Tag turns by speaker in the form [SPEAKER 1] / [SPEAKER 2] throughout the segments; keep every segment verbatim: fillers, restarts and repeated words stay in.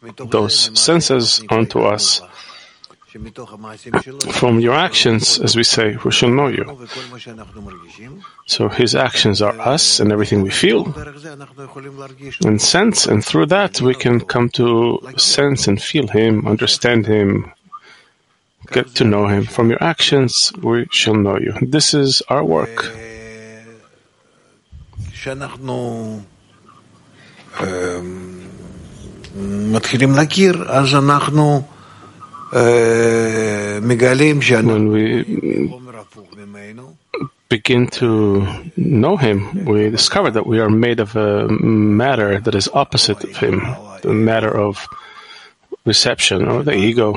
[SPEAKER 1] those senses onto us. From your actions, as we say, we shall know you. So his actions are us and everything we feel and sense, and through that we can come to sense and feel him, understand him, get to know him. From your actions, we shall know you. This is our work. When we begin to know him, we discover that we are made of a matter that is opposite of him, the matter of reception or the ego.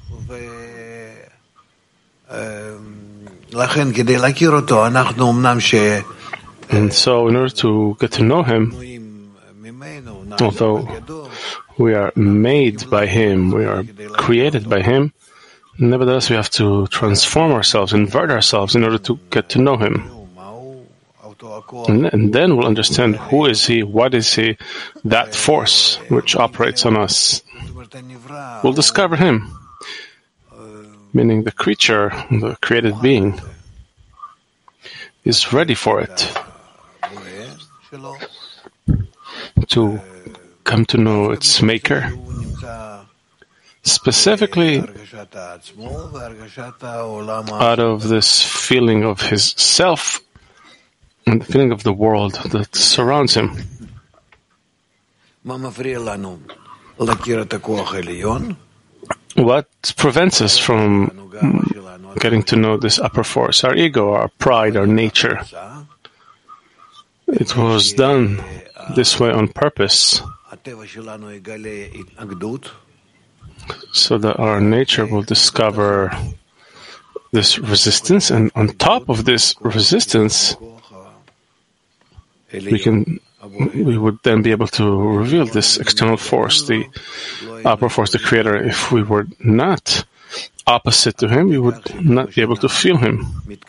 [SPEAKER 1] And so in order to get to know him, although we are made by him, we are created by him, nevertheless we have to transform ourselves, invert ourselves in order to get to know him. And, and then we'll understand who is he, what is he, that force which operates on us. We'll discover him, meaning the creature, the created being, is ready for it, to come to know its maker, specifically out of this feeling of his self and the feeling of the world that surrounds him. What prevents us from getting to know this upper force? Our ego, our pride, our nature. It was done this way on purpose, so that our nature will discover this resistance, and on top of this resistance, we can we would then be able to reveal this external force, the upper force, the creator. If we were not opposite to him, we would not be able to feel him.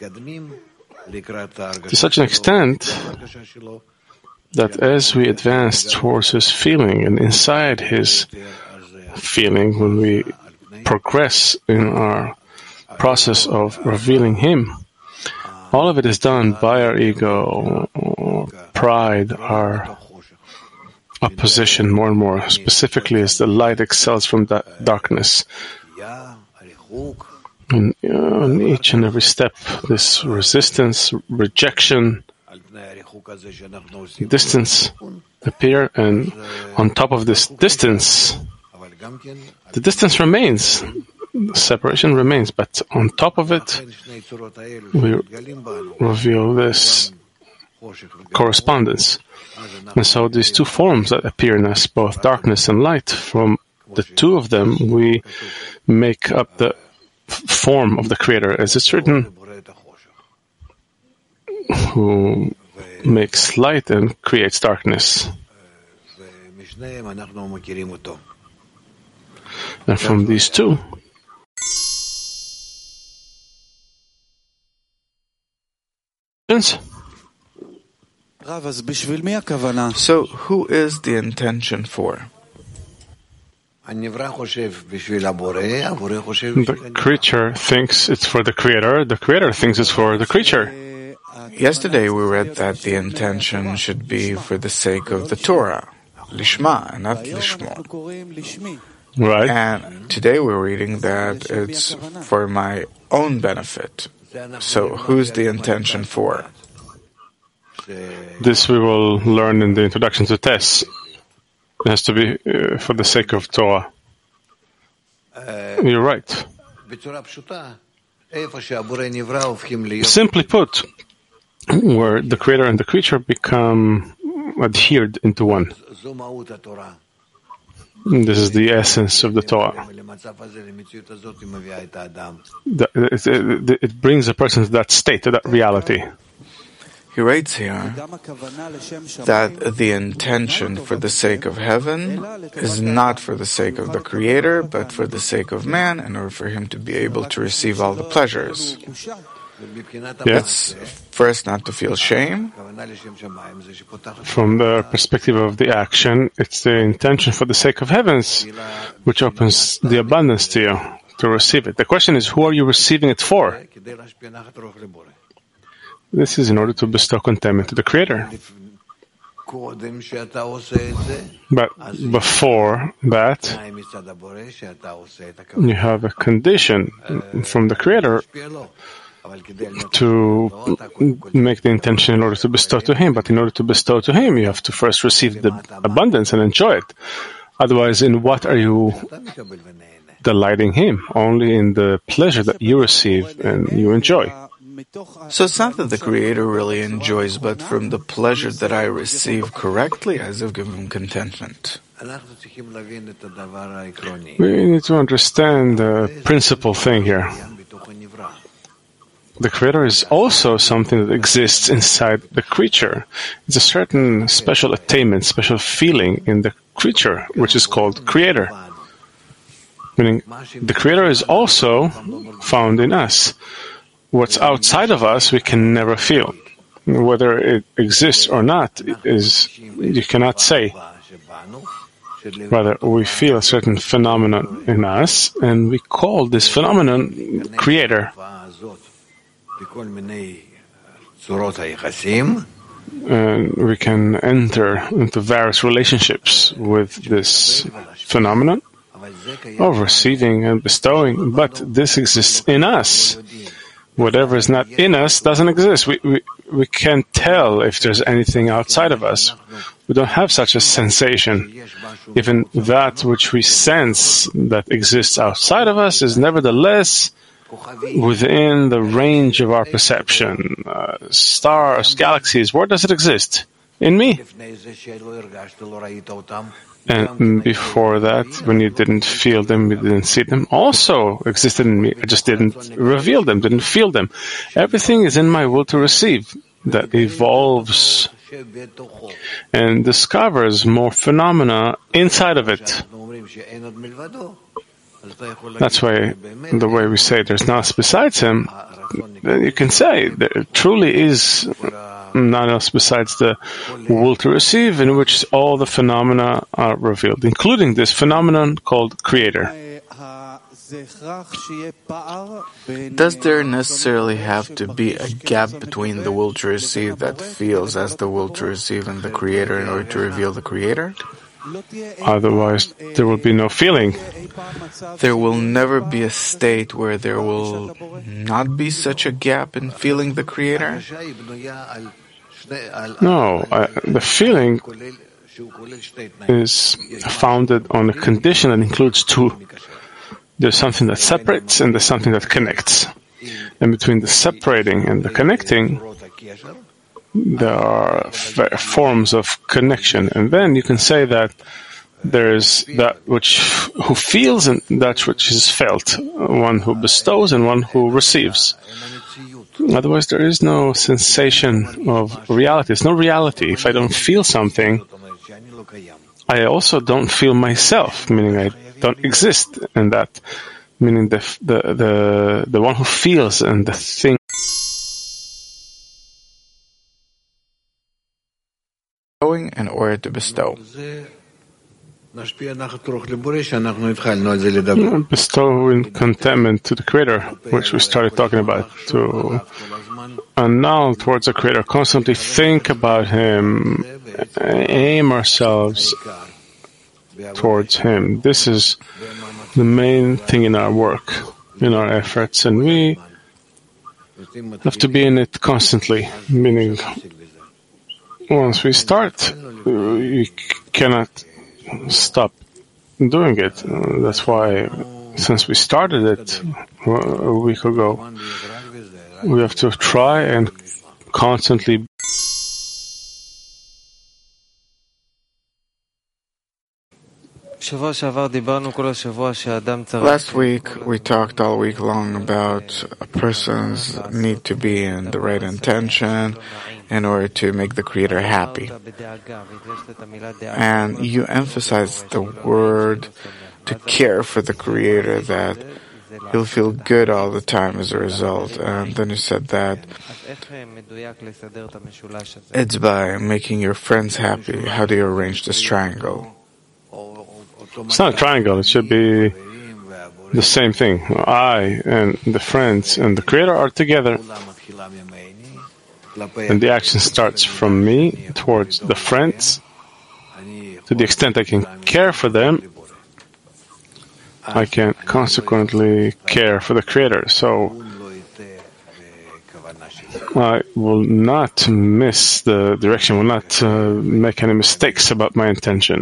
[SPEAKER 1] To such an extent that as we advance towards his feeling and inside his feeling, when we progress in our process of revealing him, all of it is done by our ego, pride, our opposition more and more, specifically as the light excels from da- darkness. And uh, on each and every step, this resistance, rejection, distance appear, and on top of this distance, the distance remains, the separation remains, but on top of it, we reveal this correspondence. And so these two forms that appear in us, both darkness and light, from the two of them, we make up the form of the Creator, as it's written, who makes light and creates darkness. And from these two,
[SPEAKER 2] so who is the intention for?
[SPEAKER 1] The creature thinks it's for the Creator, the Creator thinks it's for the creature.
[SPEAKER 2] Yesterday we read that the intention should be for the sake of the Torah, lishma, and not lishmo.
[SPEAKER 1] Right.
[SPEAKER 2] And today we're reading that it's for my own benefit. So who's the intention for?
[SPEAKER 1] This we will learn in the introduction to Tess. It has to be uh, for the sake of Torah. You're right. Simply put, where the Creator and the creature become adhered into one. This is the essence of the Torah. The, it, it, it brings a person to that state, to that reality.
[SPEAKER 2] He writes here that the intention for the sake of heaven is not for the sake of the Creator, but for the sake of man, in order for him to be able to receive all the pleasures. That's first not to feel shame.
[SPEAKER 1] From the perspective of the action, it's the intention for the sake of heavens, which opens the abundance to you to receive it. The question is, who are you receiving it for? This is in order to bestow contentment to the Creator. But before that, you have a condition from the Creator to make the intention in order to bestow to Him. But in order to bestow to Him, you have to first receive the abundance and enjoy it. Otherwise, in what are you delighting Him? Only in the pleasure that you receive and you enjoy.
[SPEAKER 2] So it's not that the Creator really enjoys, but from the pleasure that I receive correctly, as I've given Him contentment.
[SPEAKER 1] We need to understand the principal thing here. The Creator is also something that exists inside the creature. It's a certain special attainment, special feeling in the creature, which is called Creator. Meaning, the Creator is also found in us. What's outside of us, we can never feel. Whether it exists or not, is you cannot say. Rather, we feel a certain phenomenon in us, and we call this phenomenon Creator. And we can enter into various relationships with this phenomenon of receiving and bestowing, but this exists in us. Whatever is not in us doesn't exist. We, we, we can't tell if there's anything outside of us. We don't have such a sensation. Even that which we sense that exists outside of us is nevertheless within the range of our perception. Uh, stars, galaxies, where does it exist? In me. And before that, when you didn't feel them, you didn't see them, also existed in me. I just didn't reveal them, didn't feel them. Everything is in my will to receive that evolves and discovers more phenomena inside of it. That's why the way we say there's nothing besides Him, then you can say there truly is none else besides the will to receive, in which all the phenomena are revealed, including this phenomenon called Creator.
[SPEAKER 2] Does there necessarily have to be a gap between the will to receive that feels as the will to receive and the Creator in order to reveal the Creator?
[SPEAKER 1] Otherwise, there will be no feeling.
[SPEAKER 2] There will never be a state where there will not be such a gap in feeling the Creator?
[SPEAKER 1] No, I, the feeling is founded on a condition that includes two. There's something that separates and there's something that connects. And between the separating and the connecting, there are f- forms of connection. And then you can say that there is that which who feels and that which is felt, one who bestows and one who receives. Otherwise, there is no sensation of reality. There's no reality. If I don't feel something, I also don't feel myself, meaning I don't exist in that, meaning the the the, the one who feels and the thing.
[SPEAKER 2] In order to bestow.
[SPEAKER 1] Bestowing contentment to the Creator, which we started talking about, to annul towards the Creator, constantly think about Him, aim ourselves towards Him. This is the main thing in our work, in our efforts, and we have to be in it constantly, meaning once we start, we cannot stop doing it. Uh, that's why, since we started it a week ago, we have to try and constantly.
[SPEAKER 2] Last week, we talked all week long about a person's need to be in the right intention in order to make the Creator happy. And you emphasized the word to care for the Creator, that he'll feel good all the time as a result. And then you said that it's by making your friends happy. How do you arrange this triangle?
[SPEAKER 1] It's not a triangle. It should be the same thing. I and the friends and the Creator are together. And the action starts from me towards the friends. To the extent I can care for them, I can consequently care for the Creator. So I will not miss the direction, will not uh, make any mistakes about my intention.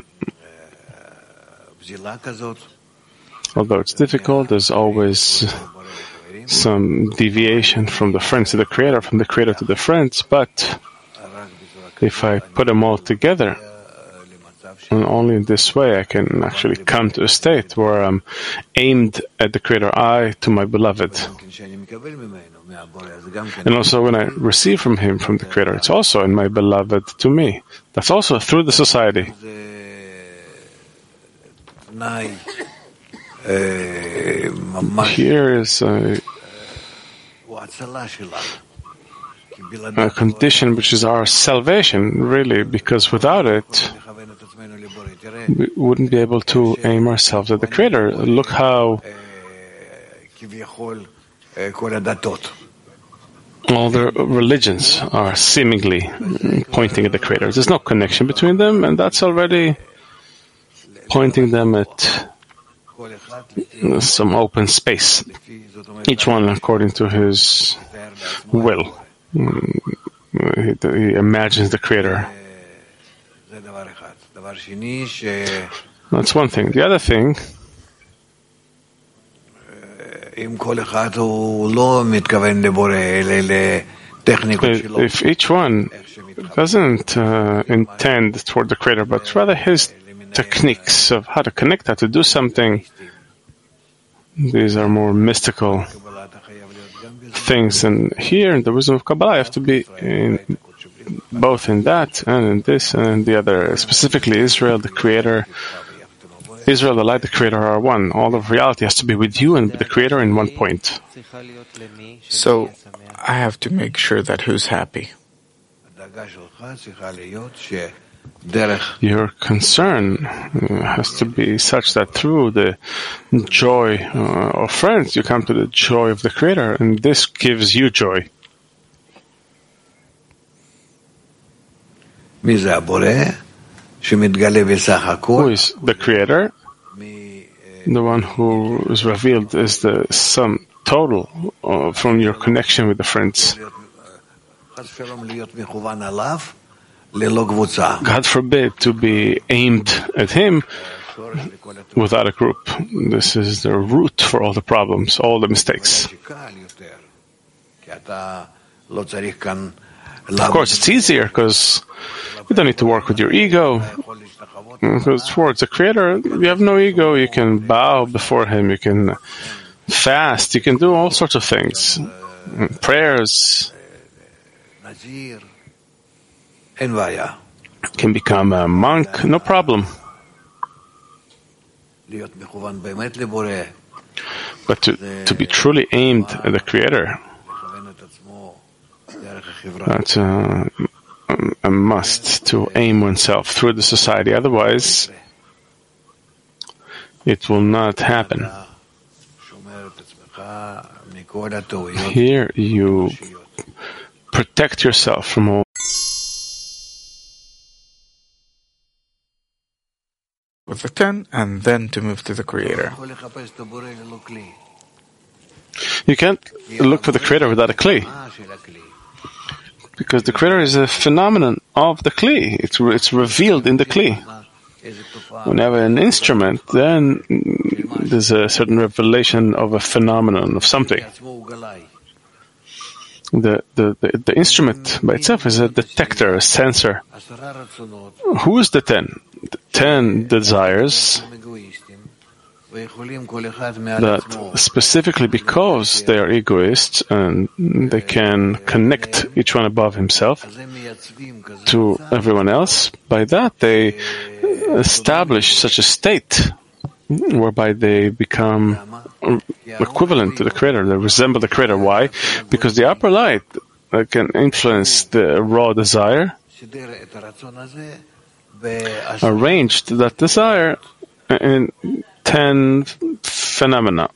[SPEAKER 1] Although it's difficult, there's always some deviation from the friends to the Creator, from the Creator to the friends, but if I put them all together, and only in this way I can actually come to a state where I'm aimed at the Creator, I to my beloved. And also when I receive from Him, from the Creator, it's also in my beloved to me. That's also through the society. Here is a, a condition which is our salvation, really, because without it, we wouldn't be able to aim ourselves at the Creator. Look how all the religions are seemingly pointing at the Creator. There's no connection between them, and that's already pointing them at some open space, each one according to his will. He, he imagines the Creator. That's one thing. The other thing, if each one doesn't uh, intend toward the Creator, but rather his techniques of how to connect, how to do something, these are more mystical things. And here in the wisdom of Kabbalah, you have to be in, both in that and in this and in the other. Specifically, Israel, the Creator, Israel, the light, the Creator are one. All of reality has to be with you and with the Creator in one point.
[SPEAKER 2] So I have to make sure that who's happy?
[SPEAKER 1] Your concern has to be such that through the joy uh, of friends, you come to the joy of the Creator, and this gives you joy. Who is the Creator? The one who is revealed is the sum total uh, from your connection with the friends. God forbid to be aimed at Him without a group. This is the root for all the problems, all the mistakes. Of course, it's easier because you don't need to work with your ego. Because towards the Creator, you have no ego. You can bow before Him. You can fast. You can do all sorts of things. Prayers. Can become a monk, no problem. But to, to be truly aimed at the Creator, that's a, a must, to aim oneself through the society. Otherwise, it will not happen. Here you protect yourself from all
[SPEAKER 2] with the ten, and then to move to the Creator.
[SPEAKER 1] You can't look for the Creator without a Kli, because the Creator is a phenomenon of the Kli. It's it's revealed in the Kli. When you have an instrument, then there's a certain revelation of a phenomenon of something. The, the, the, the instrument by itself is a detector, a sensor. Who is the ten? The ten desires that specifically because they are egoists and they can connect each one above himself to everyone else, by that they establish such a state whereby they become equivalent to the Creator. They resemble the Creator. Why? Because the upper light uh, can influence the raw desire, arranged that desire in ten phenomena.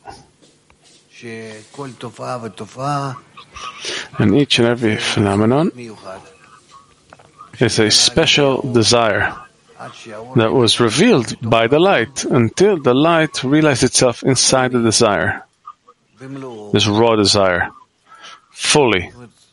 [SPEAKER 1] And each and every phenomenon is a special desire that was revealed by the light until the light realized itself inside the desire, this raw desire, fully.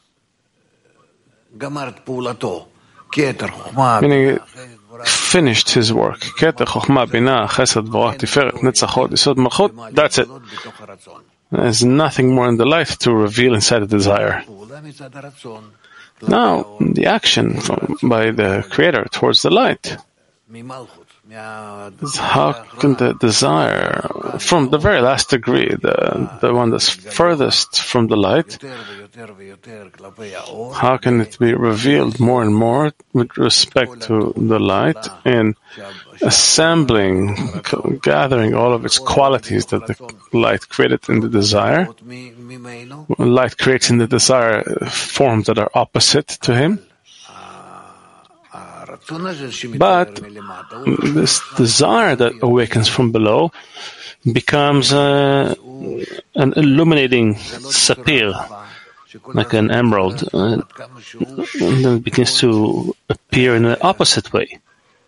[SPEAKER 1] Meaning it finished his work. Keter, Chochmah, Binah, Chesed, Vorach, Tiferet, Netzach, Hod, Yesod, Malchut. That's it. There's nothing more in the light to reveal inside the desire. Now, the action from, by the Creator towards the light is how can the desire, from the very last degree, the, the one that's furthest from the light, how can it be revealed more and more with respect to the light in assembling, gathering all of its qualities that the light created in the desire? Light creates in the desire forms that are opposite to him. But this desire that awakens from below becomes uh, an illuminating sapphire, like an emerald, uh, and then it begins to appear in the opposite way.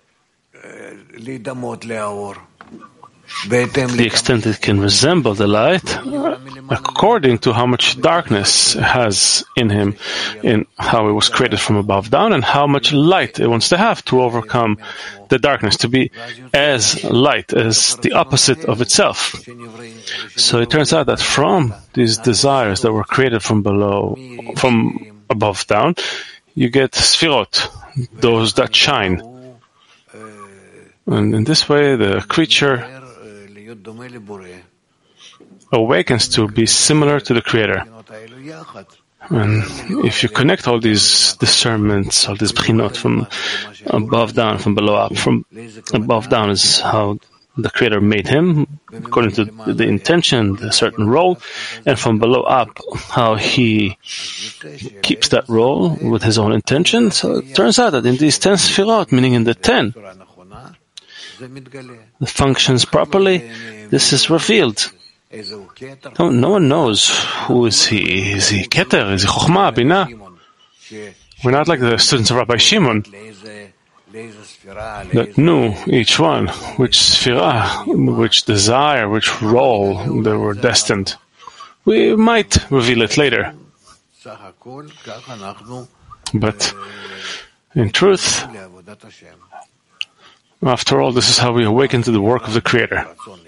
[SPEAKER 1] The extent it can resemble the light, according to how much darkness it has in him, in how it was created from above down, and how much light it wants to have to overcome the darkness, to be as light, as the opposite of itself. So it turns out that from these desires that were created from below, from above down, you get sfirot, those that shine. And in this way, the creature awakens to be similar to the Creator. And if you connect all these discernments, all these bchinot, from above down, from below up, from above down is how the Creator made him, according to the intention, the certain role, and from below up, how he keeps that role with his own intention. So it turns out that in these ten sfirot, meaning in the ten, the functions properly, this is revealed. No, no one knows who is he. Is he Keter? Is he Chochmah, Binah? We're not like the students of Rabbi Shimon that knew each one, which sphira, which desire, which role they were destined. We might reveal it later. But in truth, after all, this is how we awaken to the work of the Creator.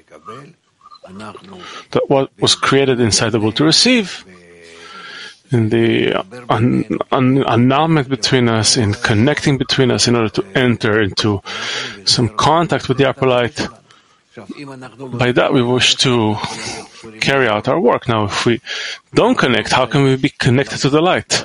[SPEAKER 1] That what was created inside the will to receive, in the un- un- annulment between us, in connecting between us in order to enter into some contact with the upper light. By that we wish to carry out our work. Now, if we don't connect, how can we be connected to the light?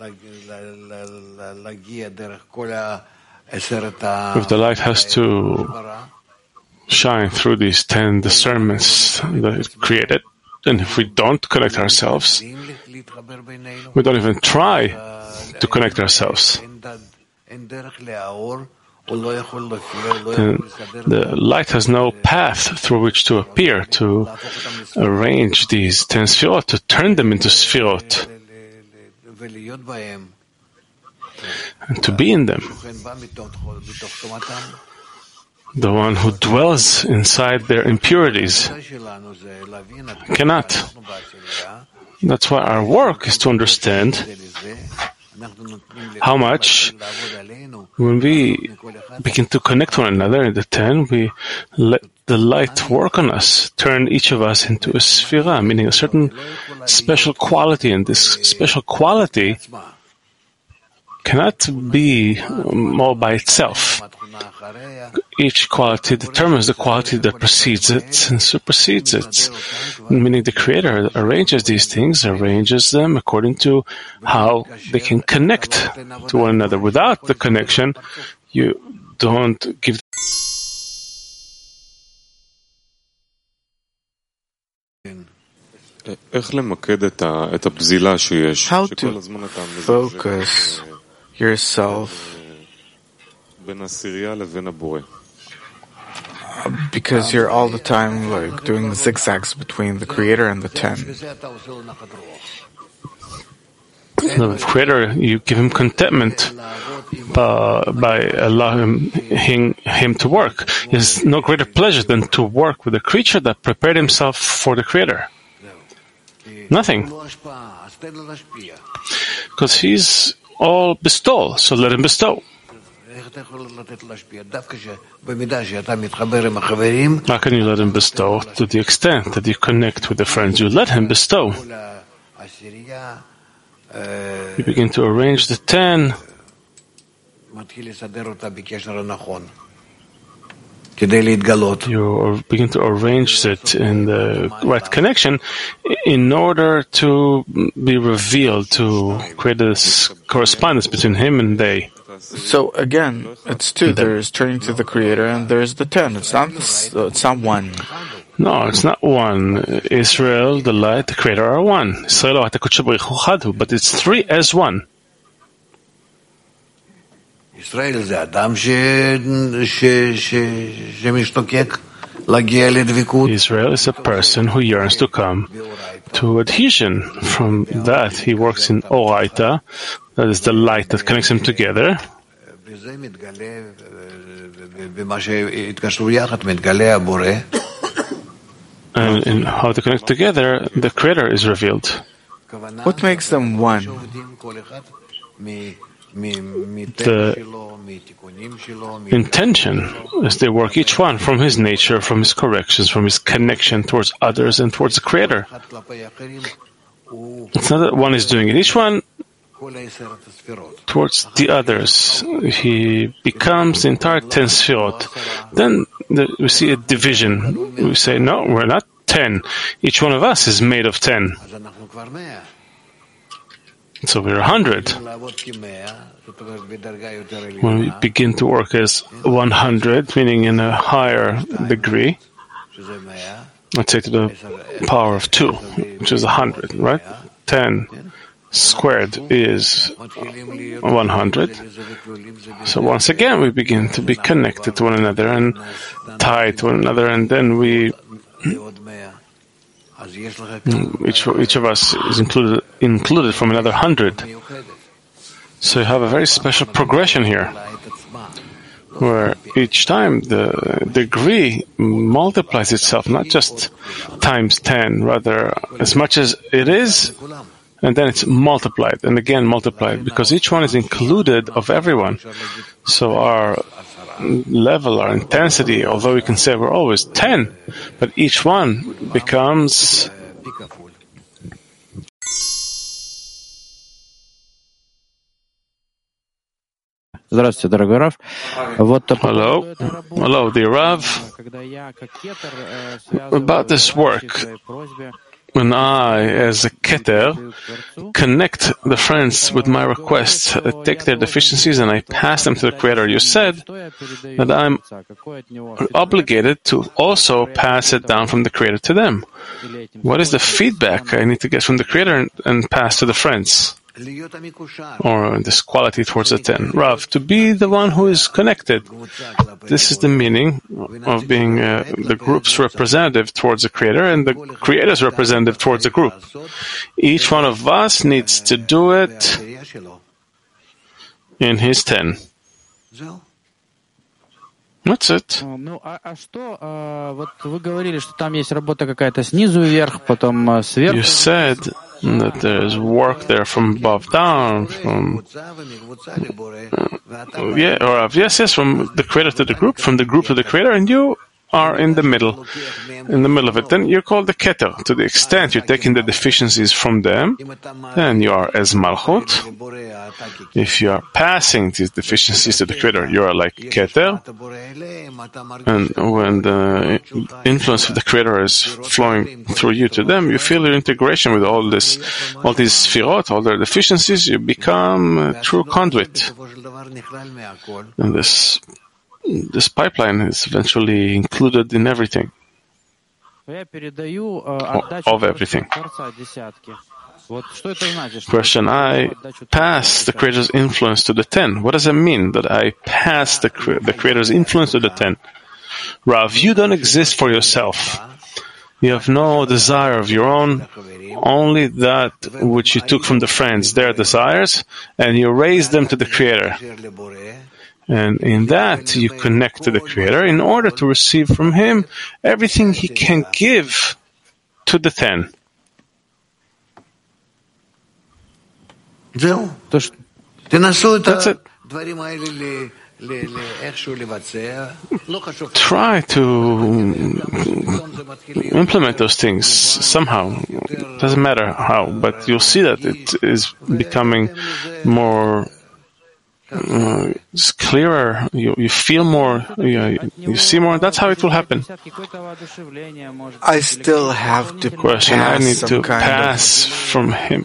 [SPEAKER 1] If the light has to shine through these ten discernments that it created, and if we don't connect ourselves, we don't even try to connect ourselves, then the light has no path through which to appear, to arrange these ten sfirot, to turn them into sfirot, and to be in them. The one who dwells inside their impurities cannot. That's why our work is to understand how much, when we begin to connect one another in the ten, we let the light work on us, turn each of us into a sphira, meaning a certain special quality, and this special quality cannot be all by itself. Each quality determines the quality that precedes it and supersedes it. Meaning the Creator arranges these things, arranges them according to how they can connect to one another. Without the connection, you don't give
[SPEAKER 2] How to focus yourself, because you're all the time like doing zigzags between the Creator and the ten.
[SPEAKER 1] The Creator, you give him contentment by, by allowing him, him to work. There's no greater pleasure than to work with a creature that prepared himself for the Creator. Nothing. Because he's all bestow, so let him bestow. How can you let him bestow? To the extent that you connect with the friends, you let him bestow. You begin to arrange the ten. You begin to arrange it in the right connection in order to be revealed, to create this correspondence between him and they.
[SPEAKER 2] So again, it's two. There's turning to the Creator and there's the ten. It's not, it's not one.
[SPEAKER 1] No, it's not one. Israel, the light, the Creator are one. But it's three as one.
[SPEAKER 3] Israel is
[SPEAKER 1] a person who yearns to come to adhesion. From that, he works in Oraita, that is the light that connects them together. And in how they connect together, the Creator is revealed.
[SPEAKER 2] What makes them one?
[SPEAKER 1] The intention is they work each one from his nature, from his corrections, from his connection towards others and towards the Creator. It's not that one is doing it. Each one towards the others. He becomes the entire ten sfirot. Then the, we see a division. We say, no, we're not ten. Each one of us is made of ten. So we're a hundred. When we begin to work as one hundred, meaning in a higher degree, let's say to the power of two, which is a hundred, right? Ten squared is one hundred. So once again, we begin to be connected to one another and tied to one another, and then we Each, each of us is included included from another hundred. So you have a very special progression here, where each time the degree multiplies itself, not just times ten, rather as much as it is, and then it's multiplied, and again multiplied, because each one is included of everyone. So our level, our intensity, although we can say we're always ten, but each one becomes
[SPEAKER 4] Здравствуйте, дорогой Рав.
[SPEAKER 1] Вот Hello, hello, dear Rav. About this work, when I, as a keter, connect the friends with my requests, uh, take their deficiencies, and I pass them to the Creator, you said that I'm obligated to also pass it down from the Creator to them. What is the feedback I need to get from the Creator and, and pass to the friends? Or this quality towards the ten. Rav, to be the one who is connected. This is the meaning of being uh, the group's representative towards the Creator and the Creator's representative towards the group. Each one of us needs to do it in his ten. That's it.
[SPEAKER 4] Ну, а, а что, а, вот вы говорили, что там есть работа какая-то снизу вверх, потом сверху.
[SPEAKER 1] You said that there is work there from above down, from uh, yeah, or yes, yes, from the Creator to the group, from the group to the Creator, and you are in the middle, in the middle of it. Then you're called the keter. To the extent you're taking the deficiencies from them, then you are as malchut. If you are passing these deficiencies to the Creator, you are like keter. And when the influence of the Creator is flowing through you to them, you feel your integration with all this, all these sfirot, all their deficiencies. You become a true conduit. And this. This pipeline is eventually included in everything. of everything. Question, I pass the Creator's influence to the ten. What does it mean that I pass the, the Creator's influence to the ten? Rav, you don't exist for yourself. You have no desire of your own, only that which you took from the friends, their desires, and you raise them to the Creator. And in that, you connect to the Creator in order to receive from Him everything He can give to the ten. That's it. Try to implement those things somehow. Doesn't matter how, but you'll see that it is becoming more uh, it's clearer. You, you feel more. You, you see more. That's how it will happen.
[SPEAKER 2] I still have to
[SPEAKER 1] question. I need to pass
[SPEAKER 2] of
[SPEAKER 1] from Him.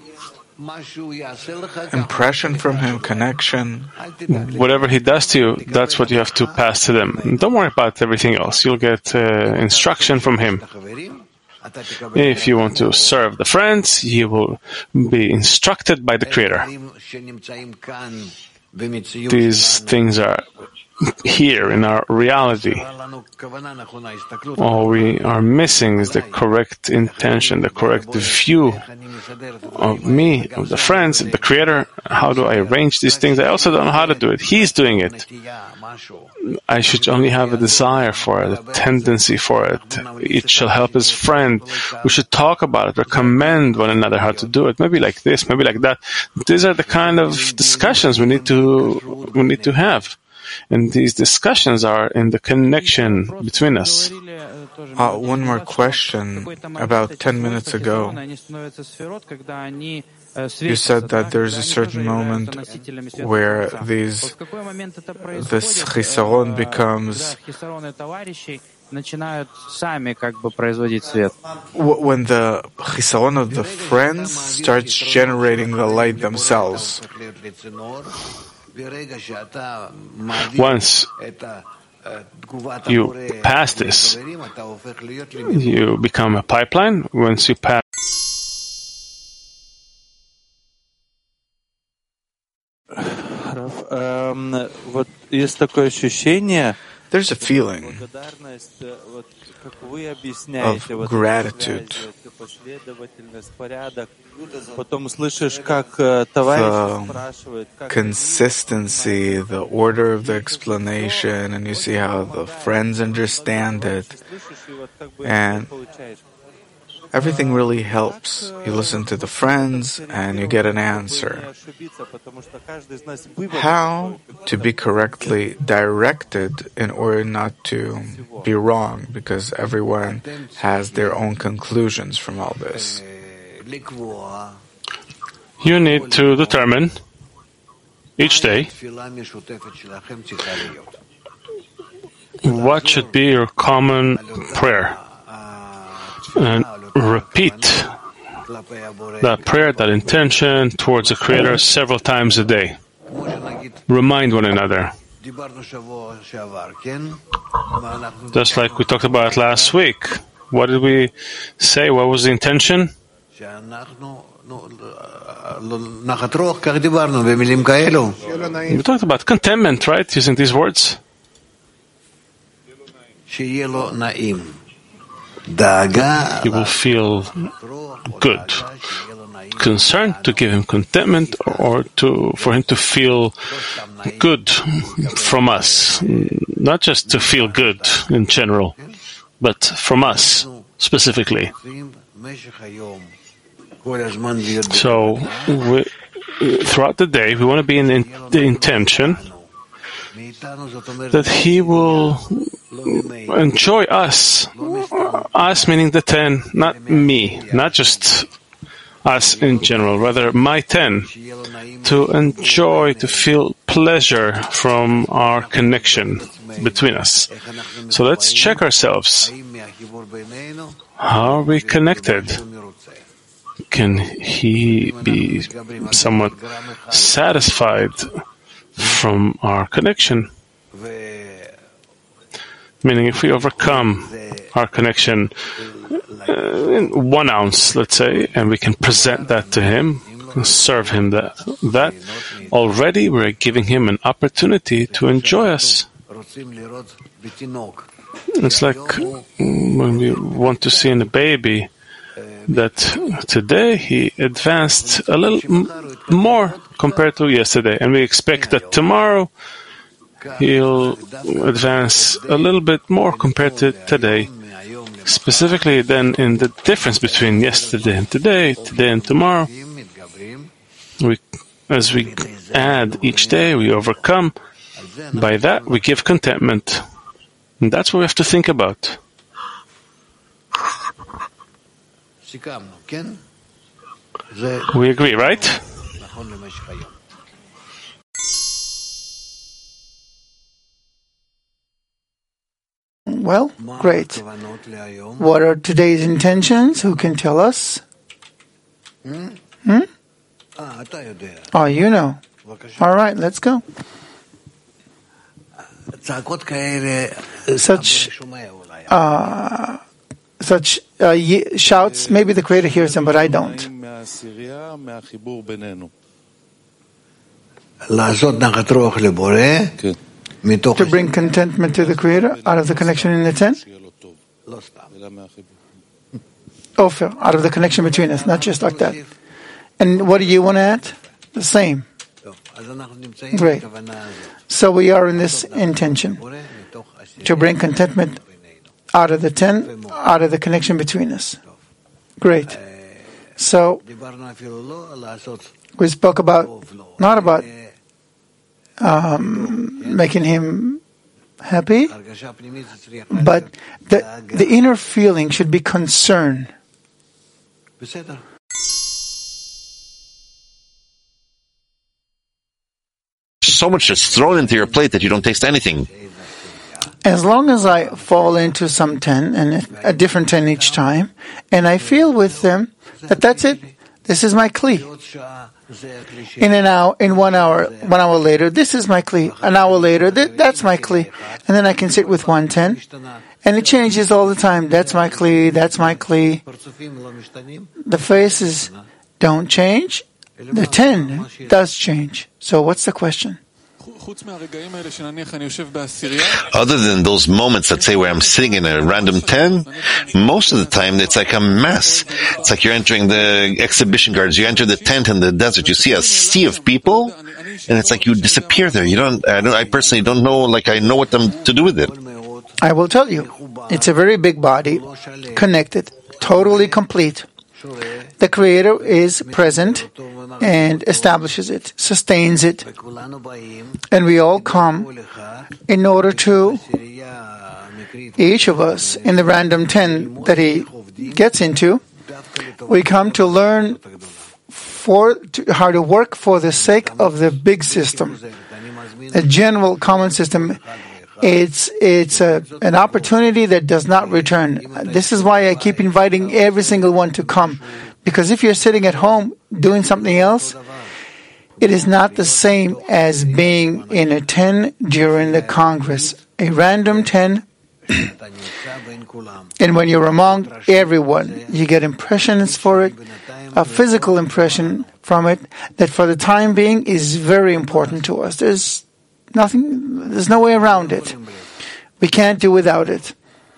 [SPEAKER 2] Impression from Him, connection.
[SPEAKER 1] Whatever He does to you, that's what you have to pass to them. Don't worry about everything else. You'll get uh, instruction from Him. If you want to serve the friends, you will be instructed by the Creator. These things are here in our reality. All we are missing is the correct intention, the correct view of me, of the friends, of the Creator. How do I arrange these things? I also don't know how to do it. He's doing it. I should only have a desire for it, a tendency for it. It shall help his friend. We should talk about it, recommend one another how to do it. Maybe like this, maybe like that. These are the kind of discussions we need to we need to have. And these discussions are in the connection between us.
[SPEAKER 2] Uh, one more question. About ten minutes ago, you said that there's a certain moment where these, this chisaron becomes when the chisaron of the friends starts generating the light themselves.
[SPEAKER 1] Once you pass this, you become a pipeline. Once you pass,
[SPEAKER 2] there's a feeling of gratitude. The consistency, the order of the explanation, and you see how the friends understand it, and everything really helps. You listen to the friends and you get an answer. How to be correctly directed in order not to be wrong, because everyone has their own conclusions from all this.
[SPEAKER 1] You need to determine each day what should be your common prayer, and repeat that prayer, that intention towards the Creator several times a day. Remind one another. Just like we talked about last week. What did we say? What was the intention? We talked about contentment, right? Using these words. He will feel good. Concern to give him contentment, or to for him to feel good from us. Not just to feel good in general, but from us specifically. So we, throughout the day, we want to be in the intention that He will enjoy us. Us meaning the ten, not me, not just us in general, rather my ten, to enjoy, to feel pleasure from our connection between us. So let's check ourselves. How are we connected? Can He be somewhat satisfied from our connection? Meaning, if we overcome our connection uh, in one ounce, let's say, and we can present that to him, serve him that, that already we're giving him an opportunity to enjoy us. It's like when we want to see in a baby that today he advanced a little m- more compared to yesterday, and we expect that tomorrow he'll advance a little bit more compared to today. Specifically then in the difference between yesterday and today, today and tomorrow, we, as we add each day, we overcome. By that, we give contentment. And that's what we have to think about. We agree, right?
[SPEAKER 3] Well, great. What are today's intentions? Who can tell us? Hmm? Oh, you know. All right, let's go. Such uh, such uh, shouts, maybe the Creator hears them, but I don't. To bring contentment to the Creator out of the connection in the ten? Ofer, out of the connection between us, not just like that. And what do you want to add? The same. Great. So we are in this intention to bring contentment out of the ten, out of the connection between us. Great. So we spoke about, not about um, making him happy, but the, the inner feeling should be concern.
[SPEAKER 5] So much is thrown into your plate that you don't taste anything.
[SPEAKER 3] As long as I fall into some ten, and a different ten each time, and I feel with them that that's it, this is my kli. In an hour, in one hour, one hour later, this is my kli. An hour later, th- that's my kli. And then I can sit with one ten, and it changes all the time. That's my kli, that's my kli. The faces don't change. The ten does change. So what's the question?
[SPEAKER 5] Other than those moments, let's say, where I'm sitting in a random ten, most of the time it's like a mess. It's like you're entering the exhibition gardens. You enter the tent in the desert. You see a sea of people, and it's like you disappear there. You don't. I, don't, I personally don't know. Like I know what I'm to do with it.
[SPEAKER 3] I will tell you. It's a very big body, connected, totally complete. The Creator is present and establishes it, sustains it. And we all come in order to, each of us, in the random ten that He gets into, we come to learn for to, how to work for the sake of the big system, a general common system. It's it's a, an opportunity that does not return. This is why I keep inviting every single one to come. Because if you're sitting at home doing something else, it is not the same as being in a ten during the Congress. A random ten, and when you're among everyone, you get impressions for it, a physical impression from it, that for the time being is very important to us. There's Nothing, there's no way around it. We can't do without it.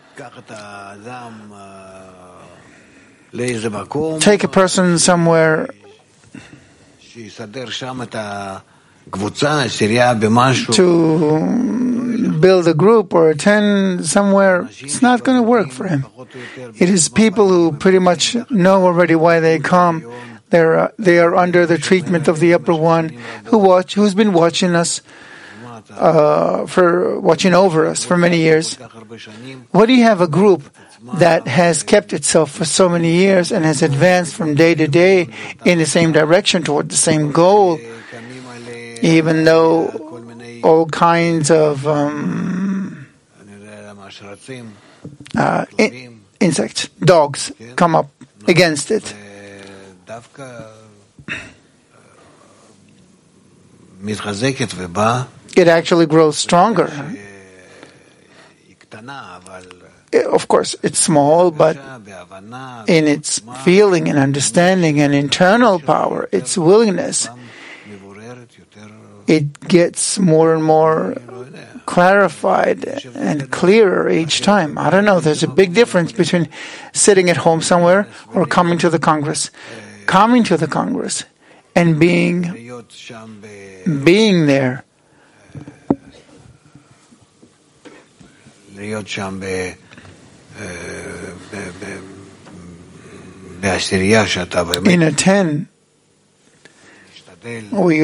[SPEAKER 3] Take a person somewhere to build a group or attend somewhere. It's not going to work for him. It is people who pretty much know already why they come. They're, uh, they are under the treatment of the upper one who watch, who's been watching us. Uh, for watching over us for many years. What do you have a group that has kept itself for so many years and has advanced from day to day in the same direction toward the same goal, even though all kinds of um, uh, in, insects, dogs, come up against it. It actually grows stronger. of course, it's small, but in its feeling and understanding and internal power, its willingness, it gets more and more clarified and clearer each time. I don't know, there's a big difference between sitting at home somewhere or coming to the Congress. Coming to the Congress and being being there. In a ten, we